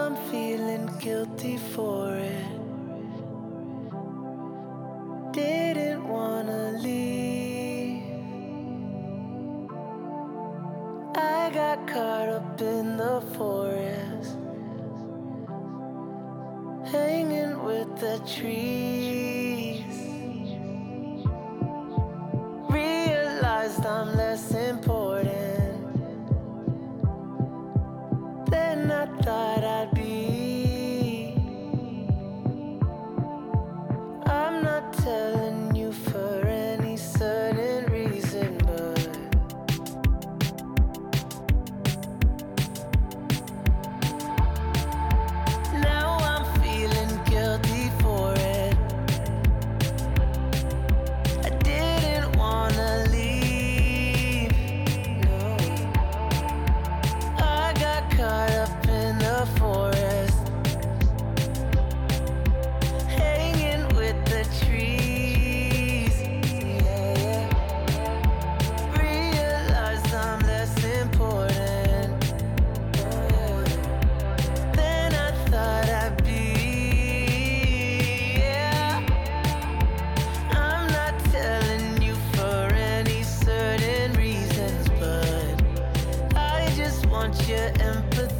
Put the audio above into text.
I'm feeling guilty for it. Didn't wanna leave. I got caught up in the forest, hanging with the trees. Realized I'm less important than I thought I'd be. I'm not telling you for any certain reason, but now I'm feeling guilty for it. I didn't wanna leave, no. I got caught up in the forest, hanging with the trees, yeah. Realized I'm less important than I thought I'd be, yeah. I'm not telling you for any certain reasons, but I just want your empathy.